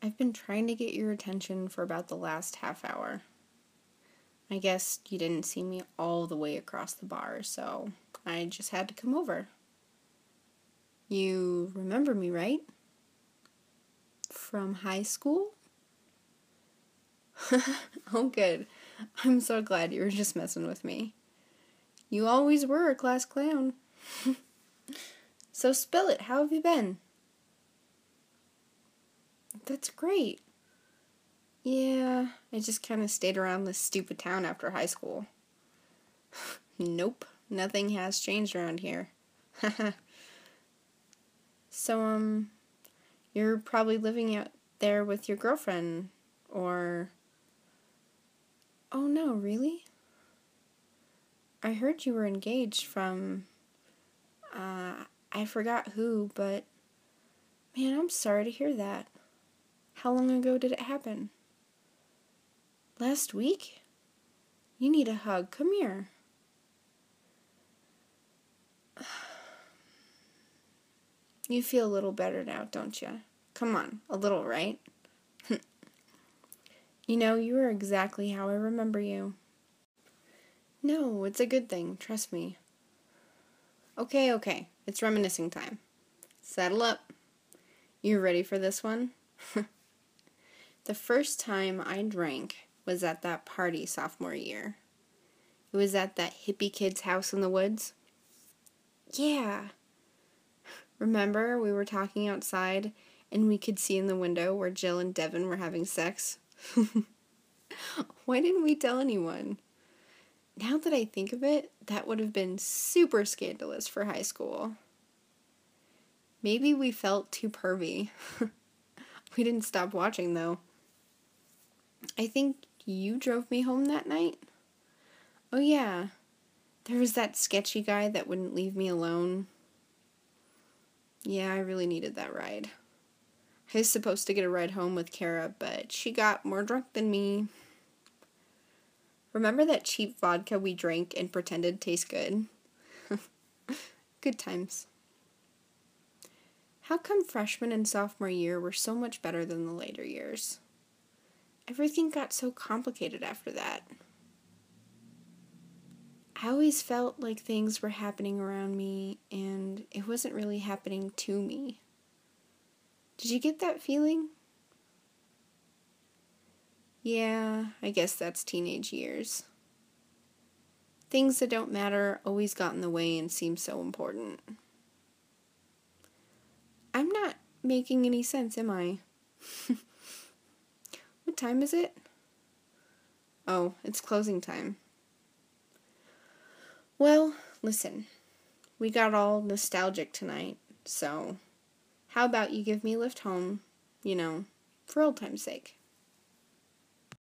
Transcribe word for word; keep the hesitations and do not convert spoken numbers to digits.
I've been trying to get your attention for about the last half hour. I guess you didn't see me all the way across the bar, so I just had to come over. You remember me, right? From high school? Oh, good. I'm so glad you were just messing with me. You always were a class clown. So spill it, how have you been? That's great. Yeah, I just kind of stayed around this stupid town after high school. Nope, nothing has changed around here. So, um, you're probably living out there with your girlfriend, or... Oh no, really? I heard you were engaged from, uh, I forgot who, but, man, I'm sorry to hear that. How long ago did it happen? Last week? You need a hug. Come here. You feel a little better now, don't you? Come on, a little, right? You know, you are exactly how I remember you. No, it's a good thing, trust me. Okay, okay, it's reminiscing time. Saddle up. You ready for this one? The first time I drank was at that party sophomore year. It was at that hippie kid's house in the woods. Yeah. Remember, we were talking outside, and we could see in the window where Jill and Devin were having sex? Why didn't we tell anyone? Now that I think of it, that would have been super scandalous for high school. Maybe we felt too pervy. We didn't stop watching, though. I think you drove me home that night? Oh, yeah. There was that sketchy guy that wouldn't leave me alone. Yeah, I really needed that ride. I was supposed to get a ride home with Kara, but she got more drunk than me. Remember that cheap vodka we drank and pretended tastes good? Good times. How come freshman and sophomore year were so much better than the later years? Everything got so complicated after that. I always felt like things were happening around me, and it wasn't really happening to me. Did you get that feeling? Yeah, I guess that's teenage years. Things that don't matter always got in the way and seem so important. I'm not making any sense, am I? What time is it? Oh, it's closing time. Well, listen, we got all nostalgic tonight, so how about you give me a lift home, you know, for old time's sake?